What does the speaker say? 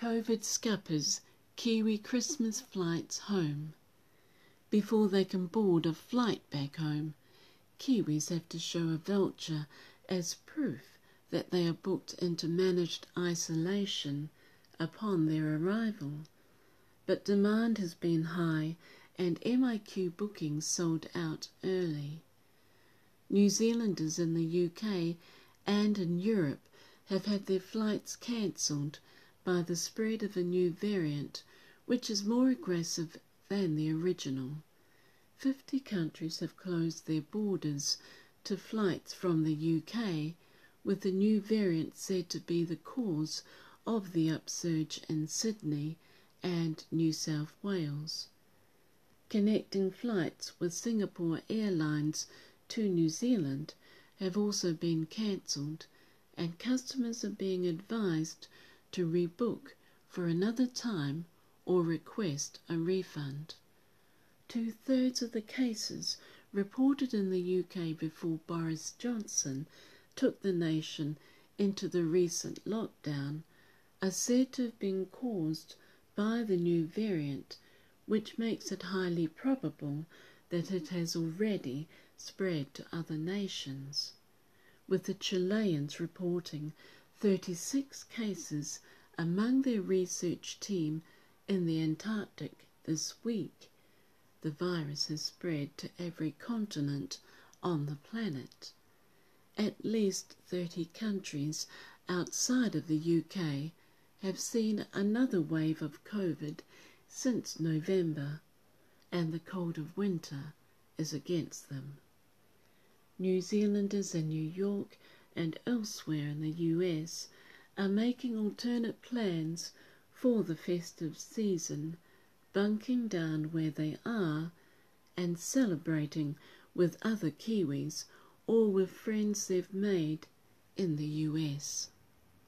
COVID scuppers Kiwi Christmas flights home. Before they can board a flight back home, Kiwis have to show a voucher as proof that they are booked into managed isolation upon their arrival. But demand has been high and MIQ bookings sold out early. New Zealanders in the UK and in Europe have had their flights cancelled by the spread of a new variant which is more aggressive than the original. 50 countries have closed their borders to flights from the UK, with the new variant said to be the cause of the upsurge in Sydney and New South Wales. Connecting flights with Singapore Airlines to New Zealand have also been cancelled, and customers are being advised to rebook for another time or request a refund. 2/3 of the cases reported in the UK before Boris Johnson took the nation into the recent lockdown are said to have been caused by the new variant, which makes it highly probable that it has already spread to other nations, with the Chileans reporting 36 cases among their research team in the Antarctic this week. The virus has spread to every continent on the planet. At least 30 countries outside of the UK have seen another wave of COVID since November, and the cold of winter is against them. New Zealanders in New York and elsewhere in the US are making alternate plans for the festive season, bunking down where they are and celebrating with other Kiwis or with friends they've made in the US.